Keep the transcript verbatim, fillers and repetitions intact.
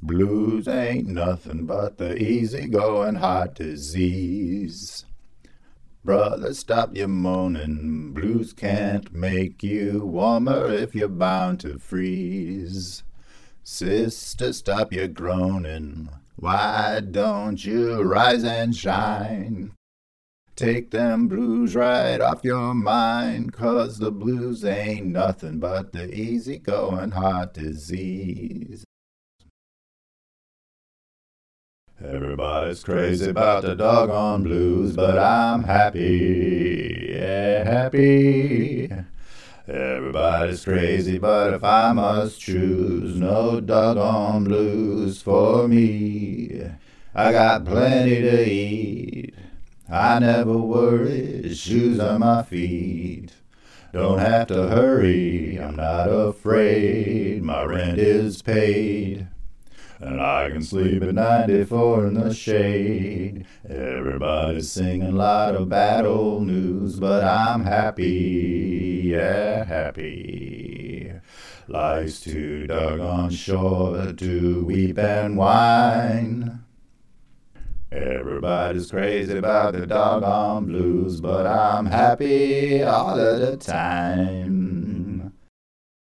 Blues ain't nothing but the easy-going heart disease. Brother, stop your moaning. Blues can't make you warmer if you're bound to freeze. Sister, stop your groaning. Why don't you rise and shine? Take them blues right off your mind, 'cause the blues ain't nothing but the easy-going heart disease. Everybody's crazy about the doggone blues, but I'm happy, yeah, happy. Everybody's crazy, but if I must choose, no doggone blues for me. I got plenty to eat, I never worry, shoes on my feet. Don't have to hurry, I'm not afraid, my rent is paid. And I can sleep at ninety-four in the shade. Everybody's singing a lot of bad old news, but I'm happy, yeah, happy. Life's too doggone short to weep and whine. Everybody's crazy about the doggone blues, but I'm happy all of the time.